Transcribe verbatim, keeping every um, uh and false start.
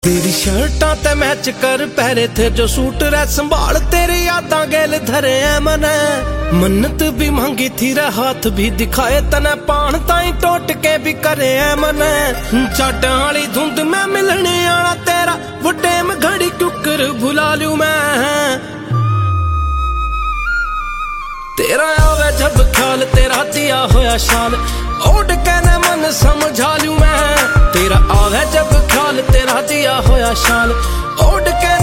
तेरी शर्टां ते मैच कर पहरे थे जो सूट रे संभाल तेरी यादां गेल धरे है मने मन्नत भी मांगी थी रे हाथ भी दिखाए तने पान ताई टोट के भी करे है मने चाटां वाली धुंध में मिलने आना तेरा वो टाइम घड़ी कुकर भुला लूं मैं तेरा आवे जब ख्याल तेरा दिया होया शाल ओढ़ के न मन समझा लूं मैं तेरा आवे जब ख्याल तेरा दिया होया शाल ओढ़ के